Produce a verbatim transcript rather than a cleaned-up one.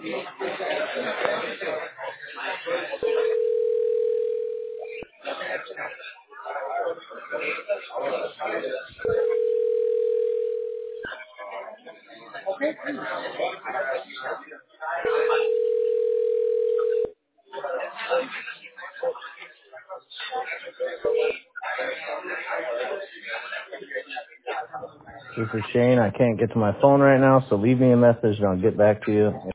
This is Shane. I can't get to my phone right now, so leave me a message and I'll get back to you.